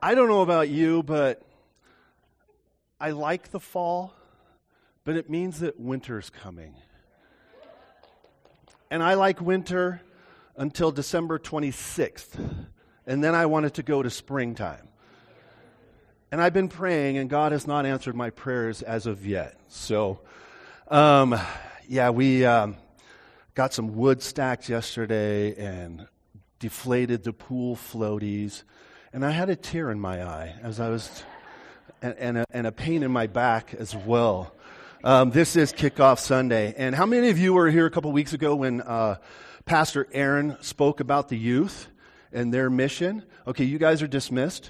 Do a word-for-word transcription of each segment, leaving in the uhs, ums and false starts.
I don't know about you, but I like the fall, but it means that winter's coming. And I like winter until December twenty-sixth, and then I want it to go to springtime. And I've been praying, and God has not answered my prayers as of yet. So, um, yeah, we um, got some wood stacked yesterday and deflated the pool floaties, and I had a tear in my eye as I was, and, and, a, and a pain in my back as well. Um, this is Kickoff Sunday, and how many of you were here a couple weeks ago when uh, Pastor Aaron spoke about the youth and their mission? Okay, you guys are dismissed.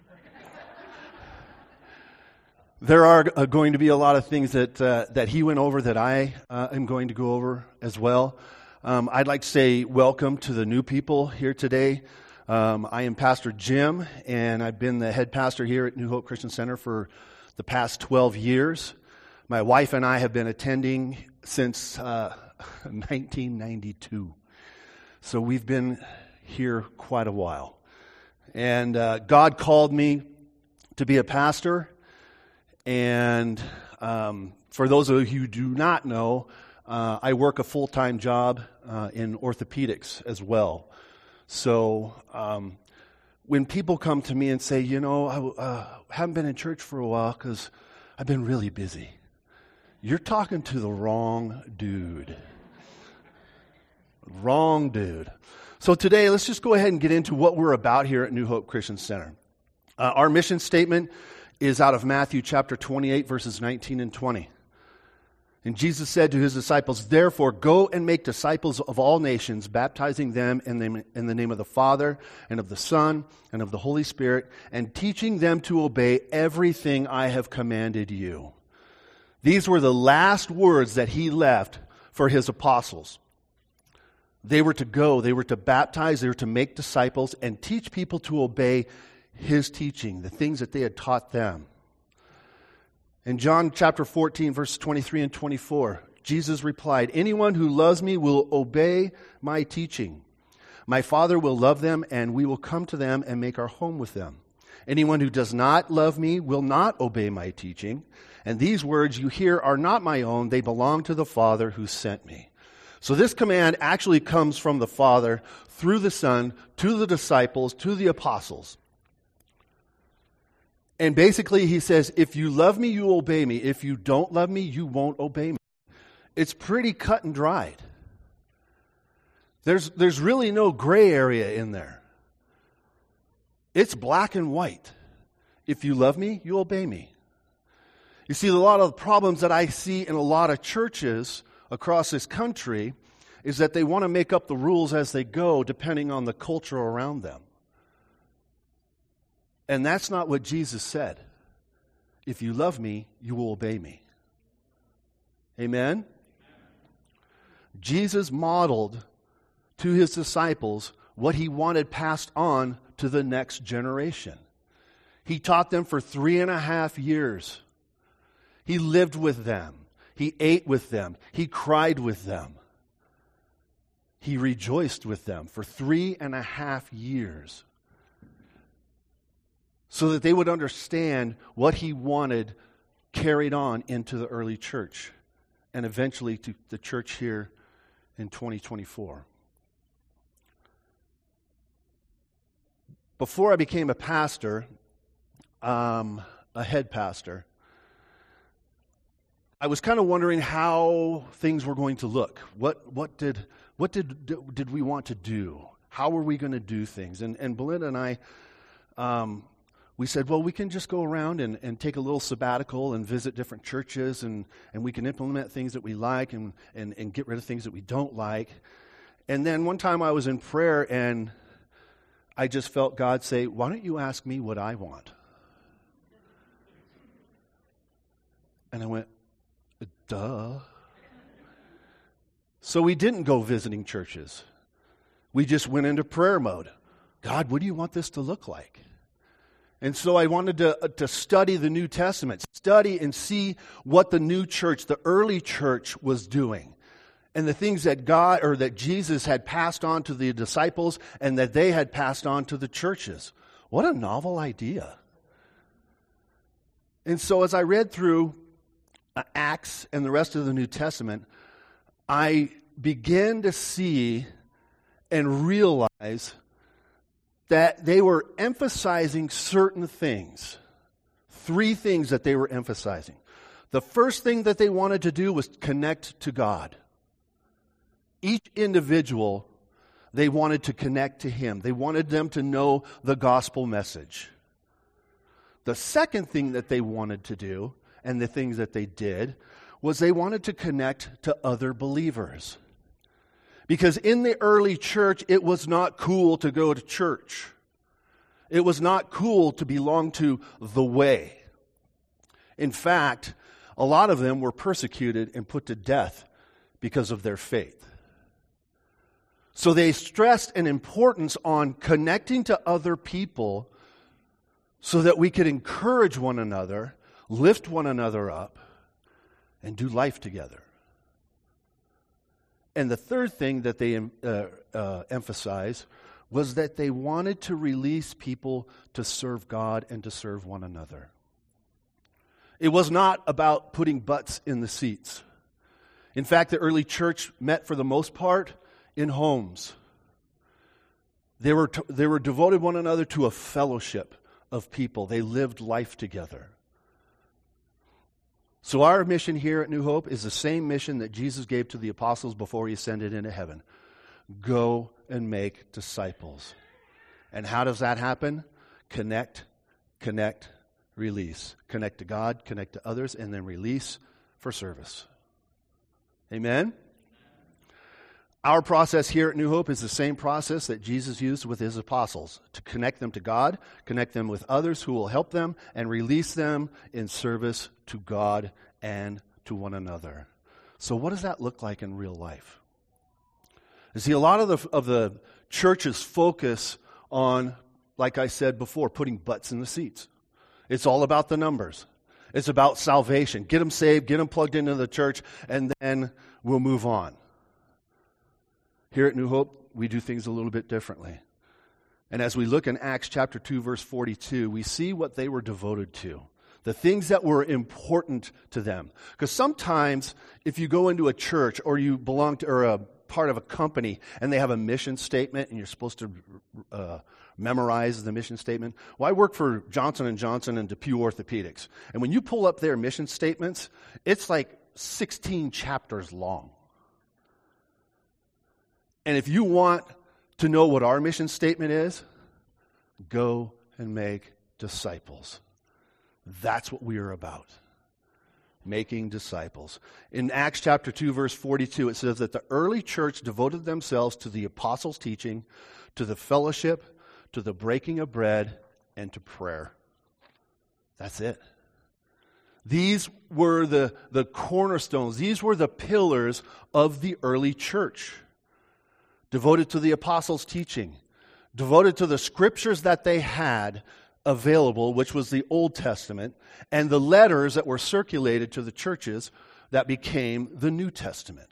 There are uh, going to be a lot of things that uh, that he went over that I uh, am going to go over as well. Um, I'd like to say welcome to the new people here today. Um, I am Pastor Jim, and I've been the head pastor here at New Hope Christian Center for the past twelve years. My wife and I have been attending since uh, nineteen ninety-two. So we've been here quite a while. And uh, God called me to be a pastor. And um, for those of you who do not know, uh, I work a full-time job uh, in orthopedics as well. So um, when people come to me and say, you know, I uh, haven't been in church for a while because I've been really busy, you're talking to the wrong dude. Wrong dude. So today, let's just go ahead and get into what we're about here at New Hope Christian Center. Uh, our mission statement is out of Matthew chapter twenty-eight, verses nineteen and twenty. And Jesus said to his disciples, "Therefore, go and make disciples of all nations, baptizing them in the, in the name of the Father, and of the Son, and of the Holy Spirit, and teaching them to obey everything I have commanded you." These were the last words that he left for his apostles. They were to go, they were to baptize, they were to make disciples, and teach people to obey his teaching, the things that they had taught them. In John chapter fourteen, verse twenty-three and twenty-four, Jesus replied, "Anyone who loves me will obey my teaching. My Father will love them, and we will come to them and make our home with them. Anyone who does not love me will not obey my teaching. And these words you hear are not my own. They belong to the Father who sent me." So this command actually comes from the Father through the Son to the disciples, to the apostles. And basically he says, if you love me, you obey me. If you don't love me, you won't obey me. It's pretty cut and dried. There's, there's really no gray area in there. It's black and white. If you love me, you obey me. You see, a lot of the problems that I see in a lot of churches across this country is that they want to make up the rules as they go depending on the culture around them. And that's not what Jesus said. If you love me, you will obey me. Amen? Jesus modeled to his disciples what he wanted passed on to the next generation. He taught them for three and a half years. He lived with them. He ate with them. He cried with them. He rejoiced with them for three and a half years. So that they would understand what he wanted carried on into the early church and eventually to the church here in twenty twenty-four. Before I became a pastor, um, a head pastor, I was kind of wondering how things were going to look. What what did what did did we want to do? How were we going to do things? And and Belinda and I, um, we said, well, we can just go around and, and take a little sabbatical and visit different churches, and, and we can implement things that we like and, and, and get rid of things that we don't like. And then one time I was in prayer and I just felt God say, why don't you ask me what I want? And I went, duh. So we didn't go visiting churches. We just went into prayer mode. God, what do you want this to look like? And so I wanted to, uh, to study the New Testament, study and see what the new church, the early church, was doing. And the things that God, or that Jesus had passed on to the disciples and that they had passed on to the churches. What a novel idea. And so as I read through uh, Acts and the rest of the New Testament, I began to see and realize that they were emphasizing certain things. Three things that they were emphasizing. The first thing that they wanted to do was connect to God. Each individual, they wanted to connect to Him. They wanted them to know the gospel message. The second thing that they wanted to do, and the things that they did, was they wanted to connect to other believers. Because in the early church, it was not cool to go to church. It was not cool to belong to the way. In fact, a lot of them were persecuted and put to death because of their faith. So they stressed an importance on connecting to other people so that we could encourage one another, lift one another up, and do life together. And the third thing that they uh, uh, emphasized was that they wanted to release people to serve God and to serve one another. It was not about putting butts in the seats. In fact, the early church met for the most part in homes. They were, t- they were devoted one another to a fellowship of people. They lived life together. So our mission here at New Hope is the same mission that Jesus gave to the apostles before He ascended into heaven. Go and make disciples. And how does that happen? Connect, connect, release. Connect to God, connect to others, and then release for service. Amen? Our process here at New Hope is the same process that Jesus used with His apostles, to connect them to God, connect them with others who will help them, and release them in service to God and to one another. So what does that look like in real life? You see, a lot of the, of the church's focus on, like I said before, putting butts in the seats. It's all about the numbers. It's about salvation. Get them saved, get them plugged into the church, and then we'll move on. Here at New Hope, we do things a little bit differently. And as we look in Acts chapter two, verse forty-two, we see what they were devoted to. The things that were important to them. Because sometimes, if you go into a church or you belong to, or a part of a company, and they have a mission statement, and you're supposed to uh, memorize the mission statement. Well, I work for Johnson and Johnson and DePuy Orthopedics. And when you pull up their mission statements, it's like sixteen chapters long. And if you want to know what our mission statement is, go and make disciples. That's what we are about. Making disciples. In Acts chapter two, verse forty-two, it says that the early church devoted themselves to the apostles' teaching, to the fellowship, to the breaking of bread, and to prayer. That's it. These were the, the cornerstones. These were the pillars of the early church. Devoted to the apostles' teaching, devoted to the scriptures that they had available, which was the Old Testament, and the letters that were circulated to the churches that became the New Testament.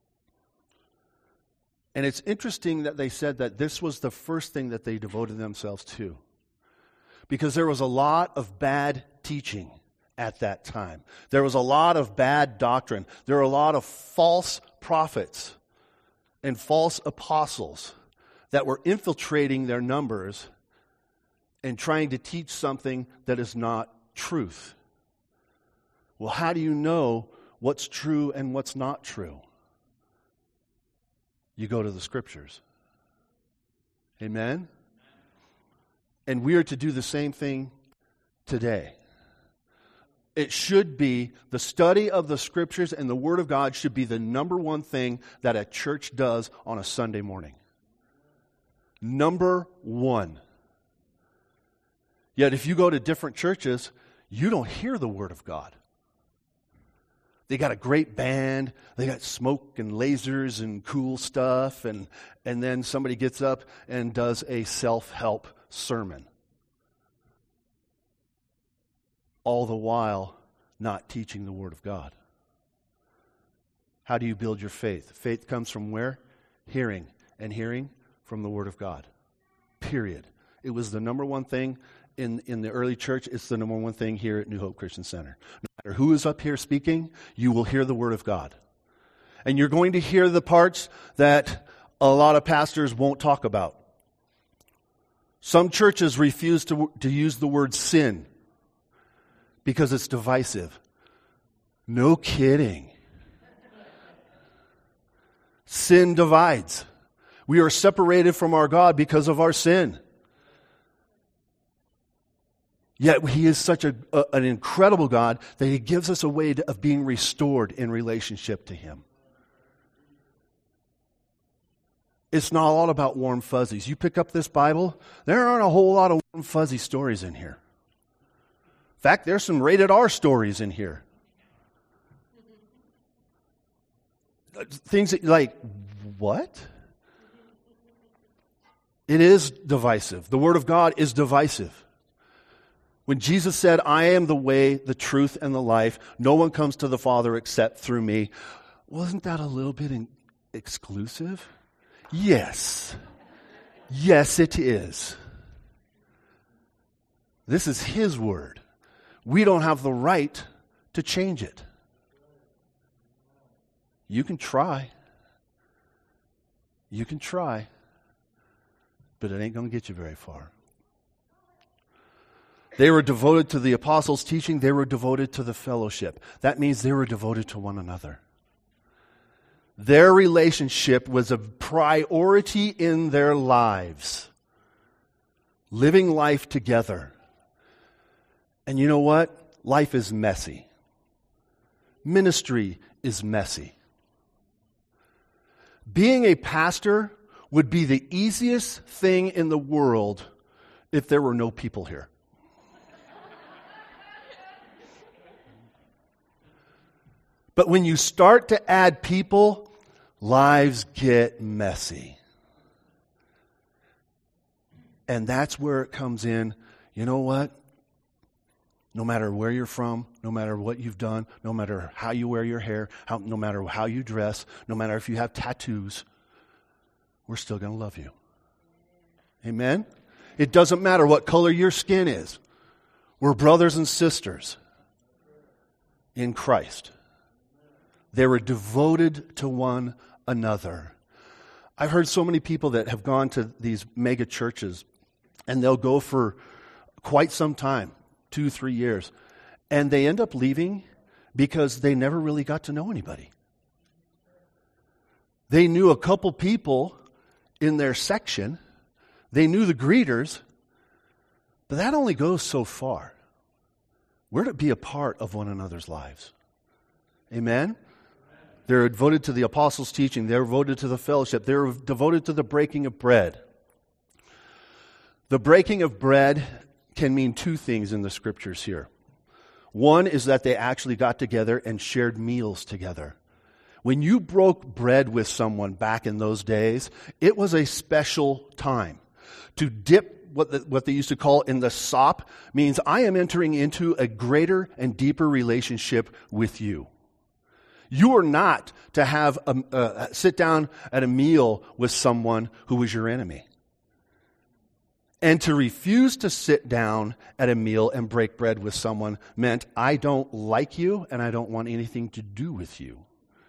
And it's interesting that they said that this was the first thing that they devoted themselves to, because there was a lot of bad teaching at that time. There was a lot of bad doctrine. There were a lot of false prophets and false apostles that were infiltrating their numbers and trying to teach something that is not truth. Well, how do you know what's true and what's not true? You go to the scriptures. Amen? And we are to do the same thing today. It should be, the study of the scriptures and the Word of God should be the number one thing that a church does on a Sunday morning. Number one. Yet if you go to different churches, you don't hear the Word of God. They got a great band, they got smoke and lasers and cool stuff, and, and then somebody gets up and does a self-help sermon. All the while not teaching the Word of God. How do you build your faith? Faith comes from where? Hearing. And hearing from the Word of God. Period. It was the number one thing in, in the early church. It's the number one thing here at New Hope Christian Center. No matter who is up here speaking, you will hear the Word of God. And you're going to hear the parts that a lot of pastors won't talk about. Some churches refuse to, to use the word sin because it's divisive. No kidding. Sin divides. We are separated from our God because of our sin. Yet He is such a, a, an incredible God that He gives us a way to, of being restored in relationship to Him. It's not all about warm fuzzies. You pick up this Bible, there aren't a whole lot of warm fuzzy stories in here. In fact, there's some rated R stories in here. Things that you're like, what? It is divisive. The Word of God is divisive. When Jesus said, I am the way, the truth, and the life, no one comes to the Father except through me, wasn't that a little bit in- exclusive? Yes. Yes, it is. This is His Word. We don't have the right to change it. You can try. You can try. But it ain't going to get you very far. They were devoted to the apostles' teaching. They were devoted to the fellowship. That means they were devoted to one another. Their relationship was a priority in their lives. Living life together. And you know what? Life is messy. Ministry is messy. Being a pastor would be the easiest thing in the world if there were no people here. But when you start to add people, lives get messy. And that's where it comes in. You know what? No matter where you're from, no matter what you've done, no matter how you wear your hair, how, no matter how you dress, no matter if you have tattoos, we're still going to love you. Amen? It doesn't matter what color your skin is. We're brothers and sisters in Christ. They were devoted to one another. I've heard so many people that have gone to these mega churches, and they'll go for quite some time, two, three years, and they end up leaving because they never really got to know anybody. They knew a couple people in their section. They knew the greeters, but that only goes so far. We're to be a part of one another's lives. Amen? They're devoted to the apostles' teaching. They're devoted to the fellowship. They're devoted to the breaking of bread. The breaking of bread can mean two things in the scriptures here. One is that they actually got together and shared meals together. When you broke bread with someone back in those days, it was a special time. To dip what, the, what they used to call in the sop means I am entering into a greater and deeper relationship with you. You are not to have a, uh, sit down at a meal with someone who was your enemy. And to refuse to sit down at a meal and break bread with someone meant I don't like you and I don't want anything to do with you.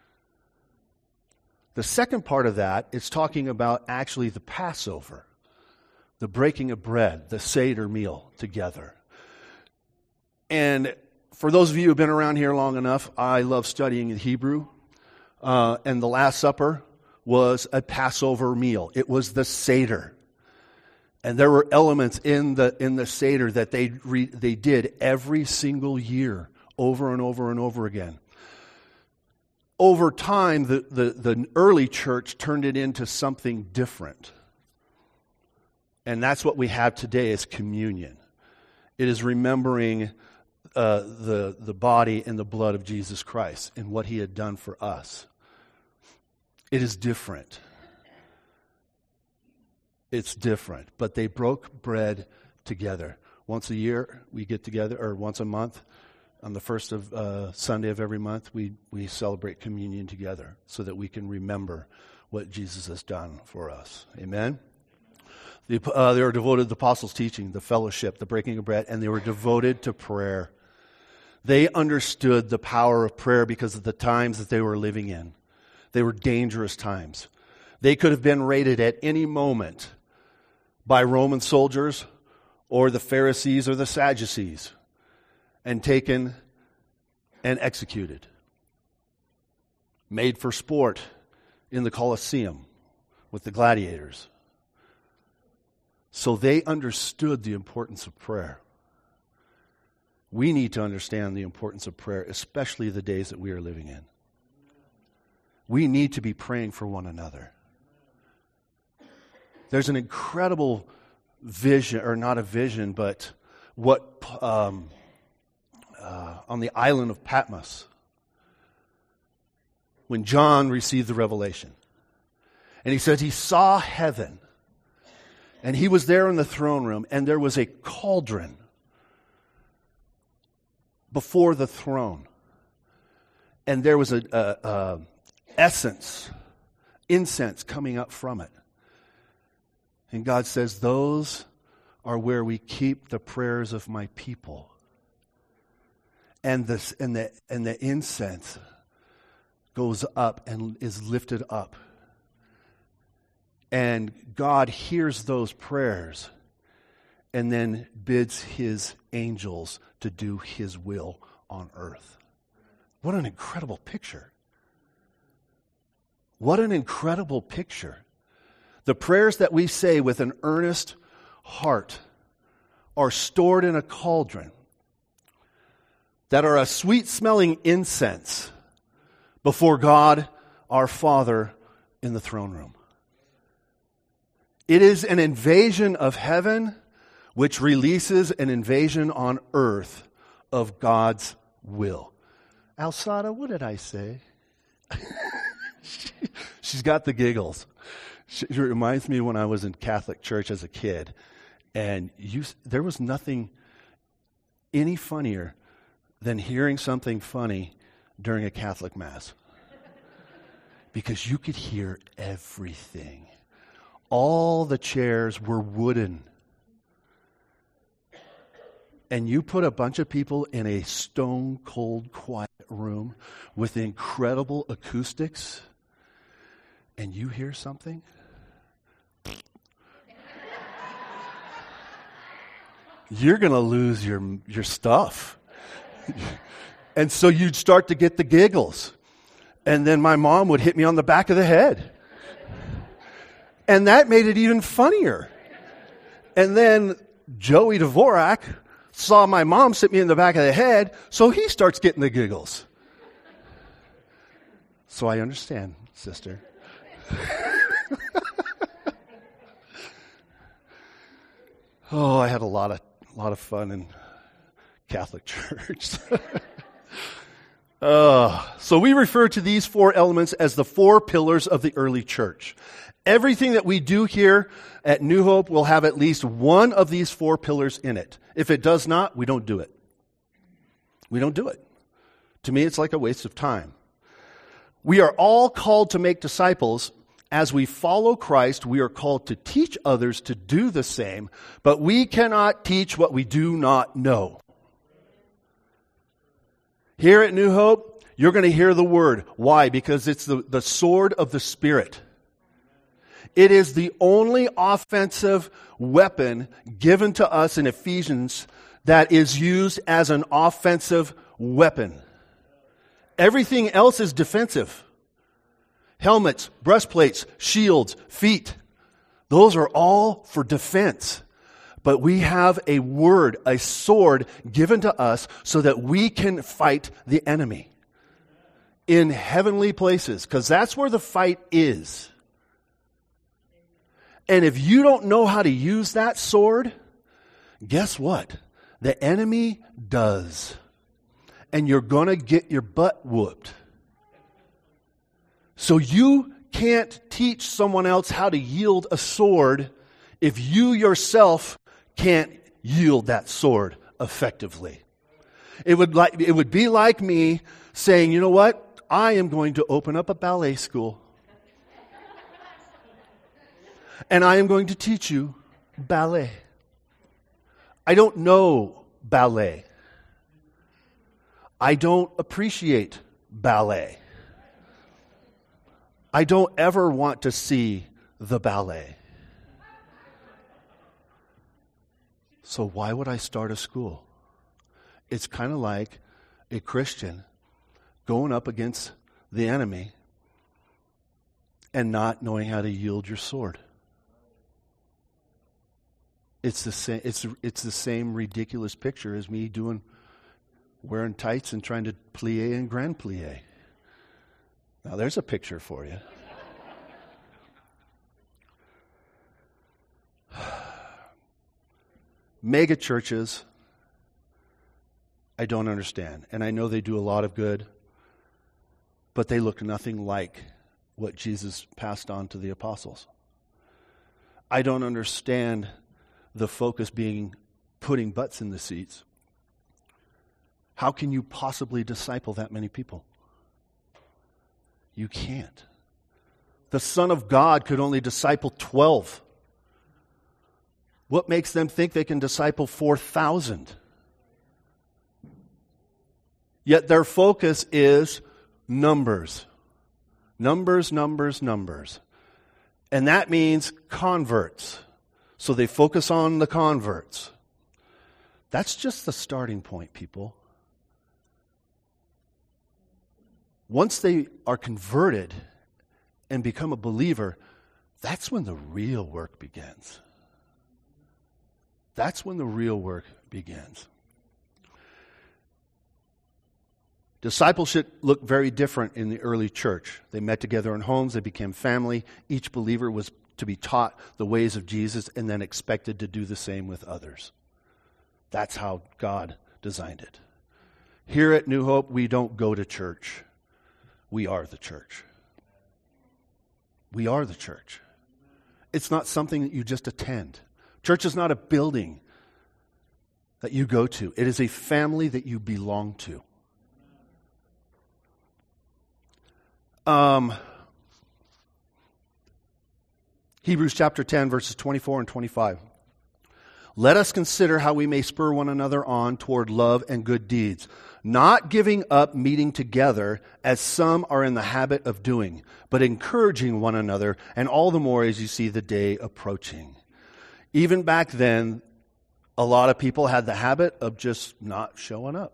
The second part of that is talking about actually the Passover, the breaking of bread, the Seder meal together. And for those of you who have been around here long enough, I love studying the Hebrew. Uh, and the Last Supper was a Passover meal. It was the Seder. And there were elements in the in the Seder that they re, they did every single year, over and over and over again. Over time, the, the, the early church turned it into something different. And that's what we have today is communion. It is remembering uh, the, the body and the blood of Jesus Christ and what He had done for us. It is different. It's different. But they broke bread together. Once a year, we get together, or once a month, on the first of uh, Sunday of every month, we, we celebrate communion together so that we can remember what Jesus has done for us. Amen? The, uh, they were devoted to the apostles' teaching, the fellowship, the breaking of bread, and they were devoted to prayer. They understood the power of prayer because of the times that they were living in. They were dangerous times. They could have been raided at any moment by Roman soldiers or the Pharisees or the Sadducees and taken and executed. Made for sport in the Colosseum with the gladiators. So they understood the importance of prayer. We need to understand the importance of prayer, especially the days that we are living in. We need to be praying for one another. There's an incredible vision, or not a vision, but what um, uh, on the island of Patmos, when John received the revelation. And he says he saw heaven. And he was there in the throne room, and there was a cauldron before the throne. And there was a, a, a essence, incense coming up from it. And God says, those are where we keep the prayers of my people. And this and the and the incense goes up and is lifted up. And God hears those prayers and then bids his angels to do his will on earth. What an incredible picture. What an incredible picture. The prayers that we say with an earnest heart are stored in a cauldron that are a sweet-smelling incense before God, our Father, in the throne room. It is an invasion of heaven which releases an invasion on earth of God's will. Alsada, what did I say? She's got the giggles. She, it reminds me when I was in Catholic church as a kid, and you, there was nothing any funnier than hearing something funny during a Catholic Mass. Because you could hear everything. All the chairs were wooden. And you put a bunch of people in a stone cold quiet room with incredible acoustics, and you hear something, you're going to lose your your stuff. And so you'd start to get the giggles. And then my mom would hit me on the back of the head. And that made it even funnier. And then Joey Dvorak saw my mom hit me in the back of the head, so he starts getting the giggles. So I understand, sister. Oh, I had a lot of a lot of fun in Catholic church. uh, so we refer to these four elements as the four pillars of the early church. Everything that we do here at New Hope will have at least one of these four pillars in it. If it does not, we don't do it. We don't do it. To me, it's like a waste of time. We are all called to make disciples. As we follow Christ, we are called to teach others to do the same, but we cannot teach what we do not know. Here at New Hope, you're going to hear the word. Why? Because it's the, the sword of the Spirit. It is the only offensive weapon given to us in Ephesians that is used as an offensive weapon. Everything else is defensive. Helmets, breastplates, shields, feet. Those are all for defense. But we have a word, a sword given to us so that we can fight the enemy in heavenly places, because that's where the fight is. And if you don't know how to use that sword, guess what? The enemy does. And you're going to get your butt whooped. So you can't teach someone else how to yield a sword if you yourself can't yield that sword effectively. It would like it would be like me saying, you know what? I am going to open up a ballet school. And I am going to teach you ballet. I don't know ballet. I don't appreciate ballet. I don't ever want to see the ballet. So why would I start a school? It's kind of like a Christian going up against the enemy and not knowing how to yield your sword. It's the same. It's it's the same ridiculous picture as me doing wearing tights and trying to plie and grand plie. Now there's a picture for you. Mega churches, I don't understand. And I know they do a lot of good, but they look nothing like what Jesus passed on to the apostles. I don't understand the focus being putting butts in the seats. How can you possibly disciple that many people? You can't. The Son of God could only disciple twelve. What makes them think they can disciple four thousand? Yet their focus is numbers. Numbers, numbers, numbers. And that means converts. So they focus on the converts. That's just the starting point, people. Once they are converted and become a believer, that's when the real work begins. That's when the real work begins. Discipleship looked very different in the early church. They met together in homes, they became family. Each believer was to be taught the ways of Jesus and then expected to do the same with others. That's how God designed it. Here at New Hope, we don't go to church. We are the church. We are the church. It's not something that you just attend. Church is not a building that you go to. It is a family that you belong to. Um, Hebrews chapter ten, verses twenty-four and twenty-five. Let us consider how we may spur one another on toward love and good deeds, not giving up meeting together as some are in the habit of doing, but encouraging one another, and all the more as you see the day approaching. Even back then, a lot of people had the habit of just not showing up.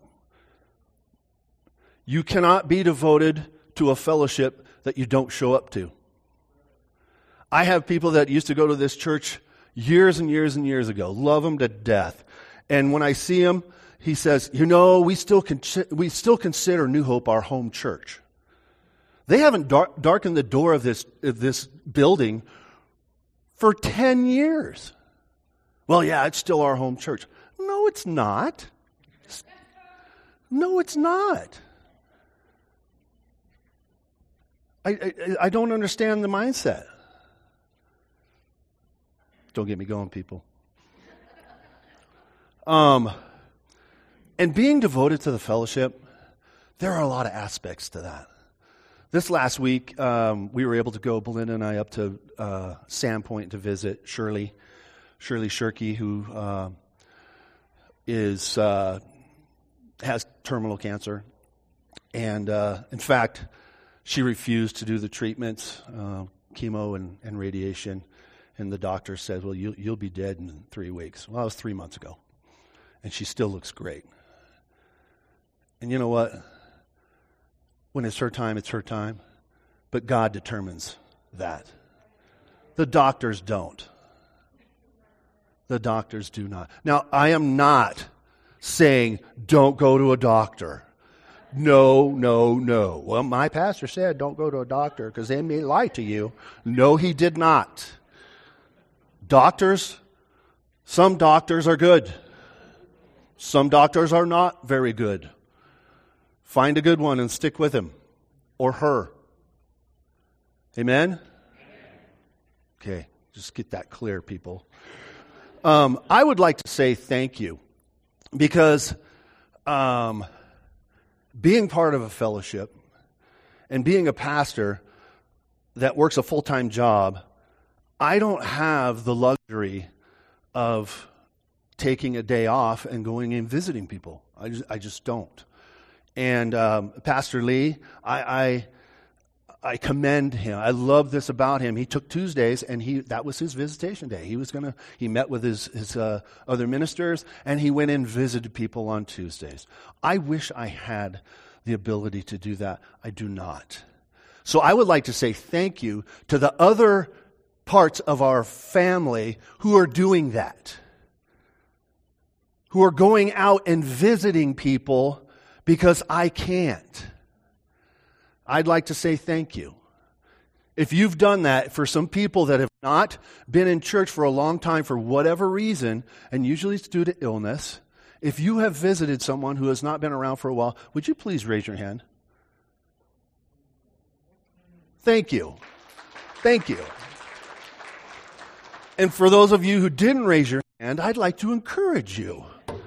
You cannot be devoted to a fellowship that you don't show up to. I have people that used to go to this church years and years and years ago, love them to death. And when I see him, he says, you know, we still con- we still consider New Hope our home church. They haven't dar- darkened the door of this, of this building for ten years. Well, yeah, it's still our home church. No, it's not. No, it's not. I, I, I don't understand the mindset. Don't get me going, people. Um, and being devoted to the fellowship, there are a lot of aspects to that. This last week, um, we were able to go, Belinda and I, up to uh, Sandpoint to visit Shirley, Shirley Shirky, who uh, is uh, has terminal cancer. And uh, in fact, she refused to do the treatments, uh, chemo and, and radiation. And the doctor said, well, you'll, you'll be dead in three weeks. Well, that was three months ago. And she still looks great. And you know what? When it's her time, it's her time. But God determines that. The doctors don't. The doctors do not. Now, I am not saying don't go to a doctor. No, no, no. Well, my pastor said don't go to a doctor because they may lie to you. No, he did not. Doctors, some doctors are good. Some doctors are not very good. Find a good one and stick with him or her. Amen? Okay, just get that clear, people. Um, I would like to say thank you because um, being part of a fellowship and being a pastor that works a full-time job, I don't have the luxury of taking a day off and going and visiting people. I just, I just don't. And um, Pastor Lee, I, I I commend him. I love this about him. He took Tuesdays, and he that was his visitation day. He was gonna. He met with his his uh, other ministers, and he went and visited people on Tuesdays. I wish I had the ability to do that. I do not. So I would like to say thank you to the other parts of our family who are doing that, who are going out and visiting people because I can't. I'd like to say thank you. If you've done that for some people that have not been in church for a long time for whatever reason, and usually it's due to illness, if you have visited someone who has not been around for a while, would you please raise your hand? Thank you. Thank you. And for those of you who didn't raise your hand, I'd like to encourage you.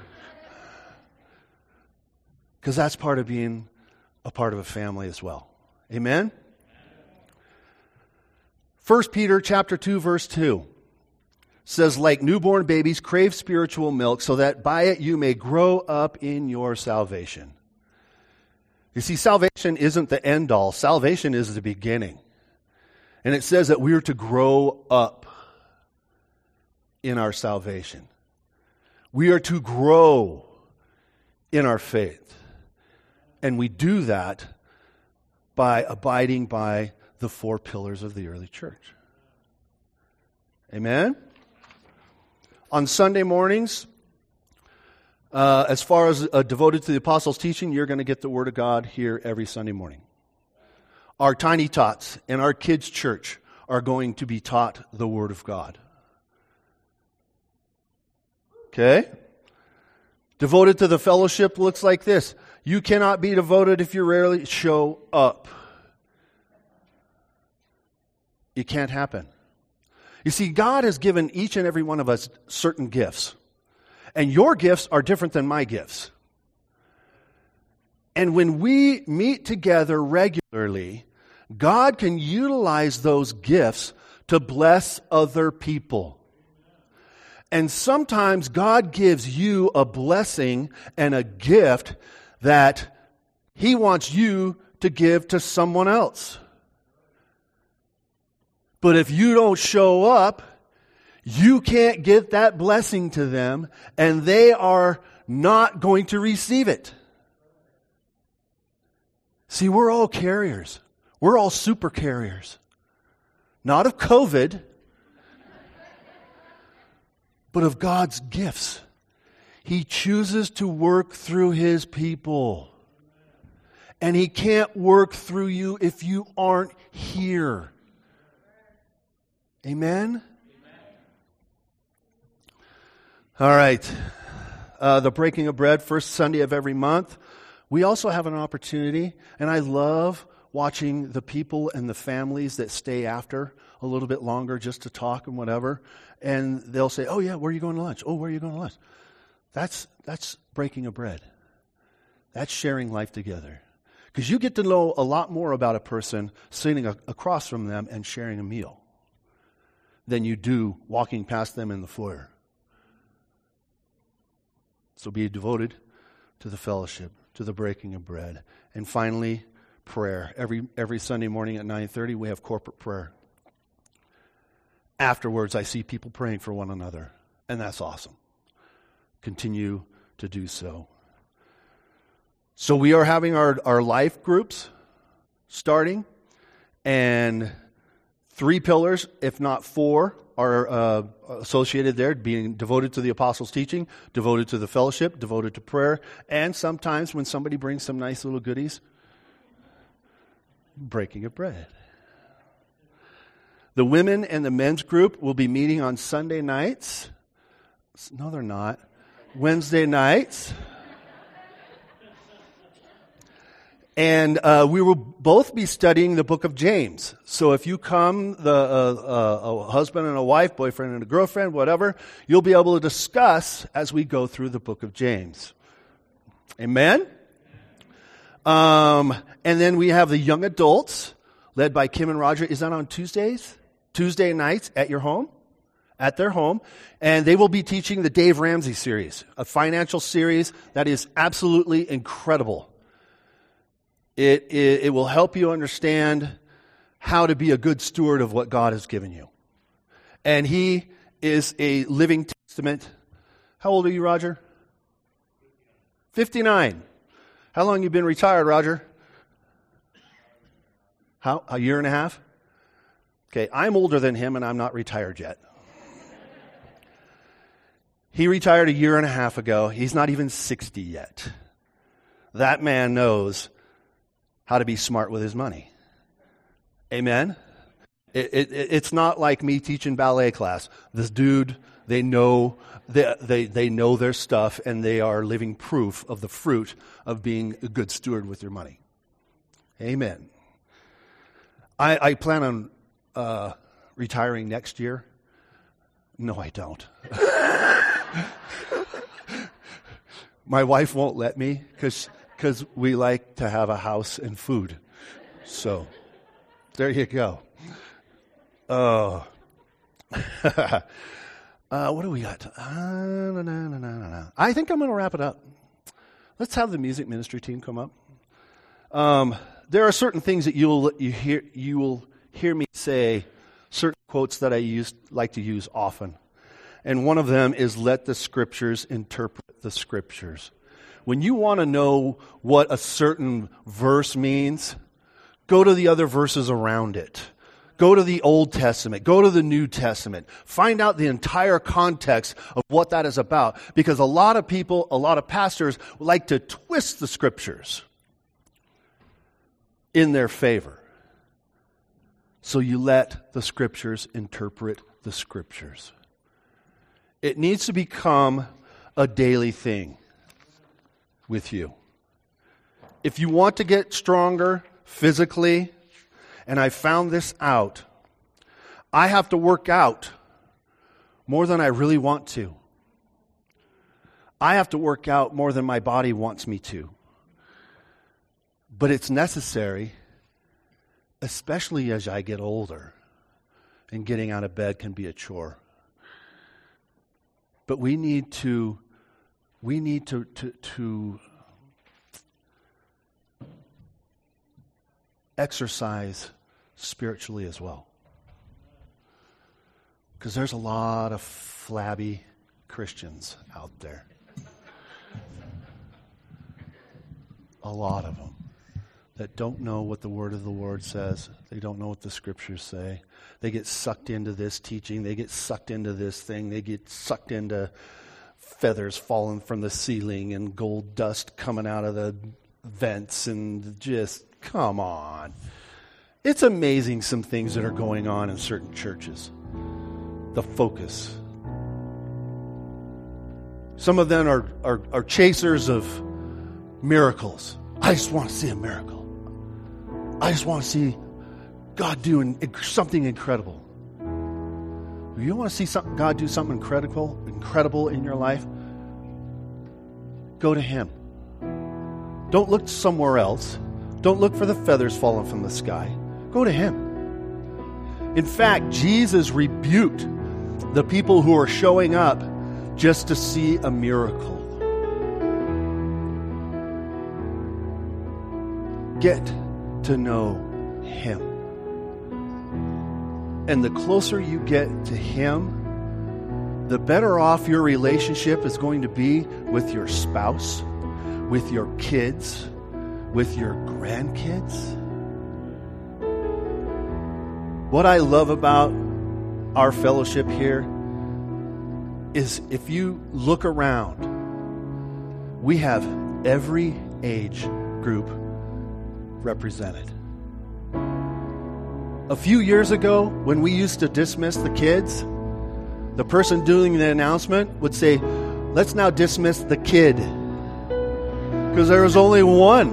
Because that's part of being a part of a family as well. Amen? First Peter chapter two, verse two says, like newborn babies, crave spiritual milk so that by it you may grow up in your salvation. You see, salvation isn't the end all. Salvation is the beginning. And it says that we are to grow up in our salvation. We are to grow in our faith. And we do that by abiding by the four pillars of the early church. Amen? On Sunday mornings, uh, as far as uh, devoted to the apostles' teaching, you're going to get the Word of God here every Sunday morning. Our tiny tots and our kids' church are going to be taught the Word of God. Okay? Devoted to the fellowship looks like this. You cannot be devoted if you rarely show up. It can't happen. You see, God has given each and every one of us certain gifts. And your gifts are different than my gifts. And when we meet together regularly, God can utilize those gifts to bless other people. And sometimes God gives you a blessing and a gift that He wants you to give to someone else. But if you don't show up, you can't get that blessing to them, and they are not going to receive it. See, we're all carriers. We're all super carriers. Not of COVID, but of God's gifts. He chooses to work through His people. And He can't work through you if you aren't here. Amen? All right. Uh, the breaking of bread, first Sunday of every month. We also have an opportunity, and I love watching the people and the families that stay after a little bit longer just to talk and whatever. And they'll say, oh yeah, where are you going to lunch? Oh, where are you going to lunch? That's, that's breaking of bread. That's sharing life together. Because you get to know a lot more about a person sitting a- across from them and sharing a meal than you do walking past them in the foyer. So be devoted to the fellowship, to the breaking of bread. And finally, prayer. Every every Sunday morning at nine thirty, we have corporate prayer. Afterwards, I see people praying for one another, and that's awesome. Continue to do so. So we are having our, our life groups starting, and three pillars, if not four, are uh, associated there, being devoted to the apostles' teaching, devoted to the fellowship, devoted to prayer, and sometimes when somebody brings some nice little goodies, breaking of bread. The women and the men's group will be meeting on Sunday nights. No, they're not. Wednesday nights. And uh, we will both be studying the book of James. So if you come, the uh, uh, a husband and a wife, boyfriend and a girlfriend, whatever, you'll be able to discuss as we go through the book of James. Amen? Um, and then we have the young adults, led by Kim and Roger. Is that on Tuesdays? Tuesday nights at your home? at their home, and they will be teaching the Dave Ramsey series, a financial series that is absolutely incredible. It, it, it will help you understand how to be a good steward of what God has given you. And he is a living testament. How old are you, Roger? fifty-nine. How long have you been retired, Roger? How? A year and a half? Okay, I'm older than him and I'm not retired yet. He retired a year and a half ago. He's not even sixty yet. That man knows how to be smart with his money. Amen? It, it, it's not like me teaching ballet class. This dude, they know they, they, they know their stuff, and they are living proof of the fruit of being a good steward with your money. Amen. I, I plan on uh, retiring next year. No, I don't. My wife won't let me because because we like to have a house and food. So there you go. Oh. uh, what do we got? Uh, no, no, no, no, no. I think I'm going to wrap it up. Let's have the music ministry team come up. Um, there are certain things that you'll you hear you will hear me say, certain quotes that I use like to use often. And one of them is, let the scriptures interpret the scriptures. When you want to know what a certain verse means, go to the other verses around it. Go to the Old Testament. Go to the New Testament. Find out the entire context of what that is about. Because a lot of people, a lot of pastors like to twist the scriptures in their favor. So you let the scriptures interpret the scriptures. It needs to become a daily thing with you. If you want to get stronger physically, and I found this out, I have to work out more than I really want to. I have to work out more than my body wants me to. But it's necessary, especially as I get older, and getting out of bed can be a chore. But we need to, we need to, to, to exercise spiritually as well. Because there's a lot of flabby Christians out there. A lot of them that don't know what the word of the Lord says. They don't know what the scriptures say. They get sucked into this teaching. They get sucked into this thing. They get sucked into feathers falling from the ceiling and gold dust coming out of the vents, and just, come on. It's amazing some things that are going on in certain churches. The focus. Some of them are, are, are chasers of miracles. I just want to see a miracle. I just want to see God doing something incredible. If you want to see something, God do something incredible, incredible in your life, go to Him. Don't look somewhere else. Don't look for the feathers falling from the sky. Go to Him. In fact, Jesus rebuked the people who are showing up just to see a miracle. Get to know Him. And the closer you get to Him, the better off your relationship is going to be with your spouse, with your kids, with your grandkids. What I love about our fellowship here is if you look around, we have every age group represented. A few years ago, when we used to dismiss the kids, the person doing the announcement would say, let's now dismiss the kid. Because there was only one.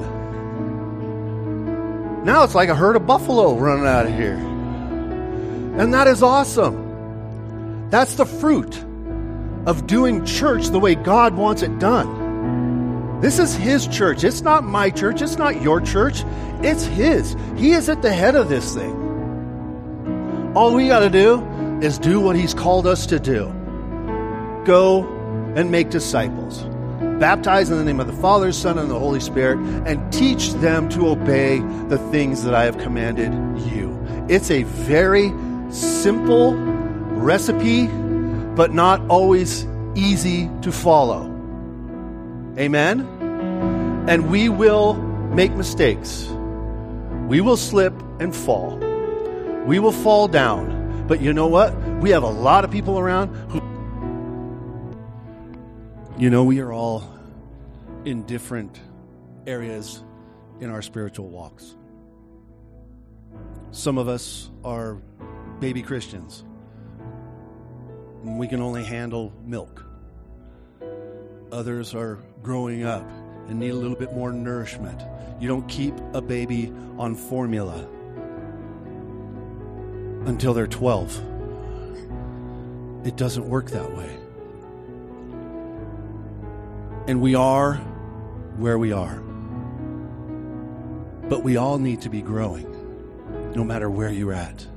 Now it's like a herd of buffalo running out of here. And that is awesome. That's the fruit of doing church the way God wants it done. This is His church. It's not my church. It's not your church. It's His. He is at the head of this thing. All we got to do is do what he's called us to do. Go and make disciples. Baptize in the name of the Father, Son, and the Holy Spirit, and teach them to obey the things that I have commanded you. It's a very simple recipe, but not always easy to follow. Amen? And we will make mistakes. We will slip and fall. We will fall down. But you know what? We have a lot of people around who... You know, we are all in different areas in our spiritual walks. Some of us are baby Christians, and we can only handle milk. Others are growing up and need a little bit more nourishment. You don't keep a baby on formula until they're twelve. It doesn't work that way. And we are where we are. But we all need to be growing, no matter where you're at.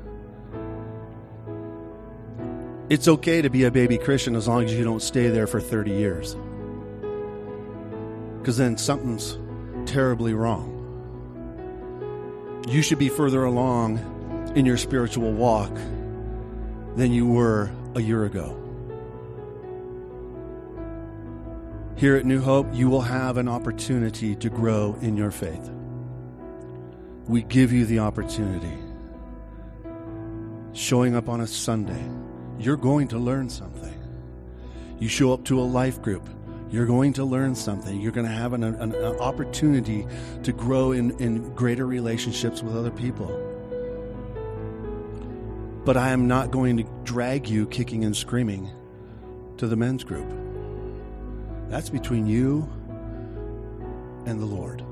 It's okay to be a baby Christian as long as you don't stay there for thirty years. Because then something's terribly wrong. You should be further along in your spiritual walk than you were a year ago. Here at New Hope, you will have an opportunity to grow in your faith. We give you the opportunity. Showing up on a Sunday, you're going to learn something. You show up to a life group, you're going to learn something. You're going to have an, an, an opportunity to grow in, in greater relationships with other people. But I am not going to drag you kicking and screaming to the men's group. That's between you and the Lord.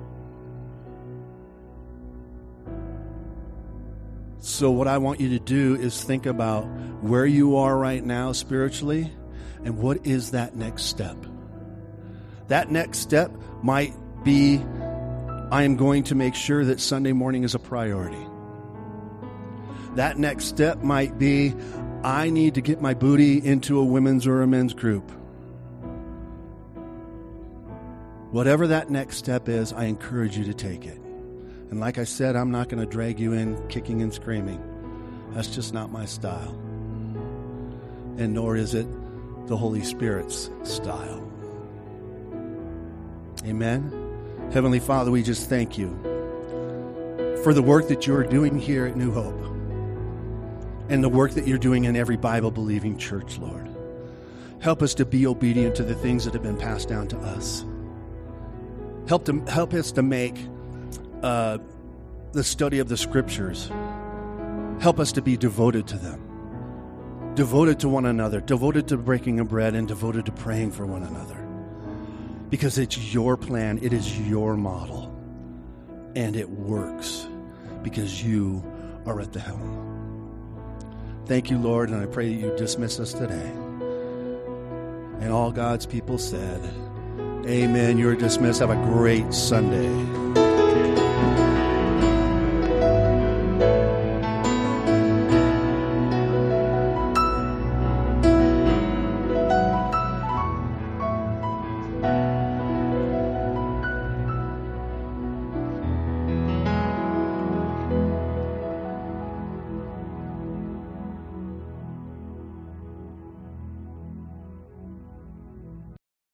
So what I want you to do is think about where you are right now spiritually and what is that next step. That next step might be, I am going to make sure that Sunday morning is a priority. That next step might be, I need to get my booty into a women's or a men's group. Whatever that next step is, I encourage you to take it. And like I said, I'm not going to drag you in kicking and screaming. That's just not my style. And nor is it the Holy Spirit's style. Amen. Heavenly Father, we just thank you for the work that you're doing here at New Hope and the work that you're doing in every Bible-believing church, Lord. Help us to be obedient to the things that have been passed down to us. Help to help us to make uh, the study of the Scriptures. Help us to be devoted to them. Devoted to one another. Devoted to breaking of bread and devoted to praying for one another. Because it's your plan. It is your model. And it works because you are at the helm. Thank you, Lord, and I pray that you dismiss us today. And all God's people said, amen. You're dismissed. Have a great Sunday.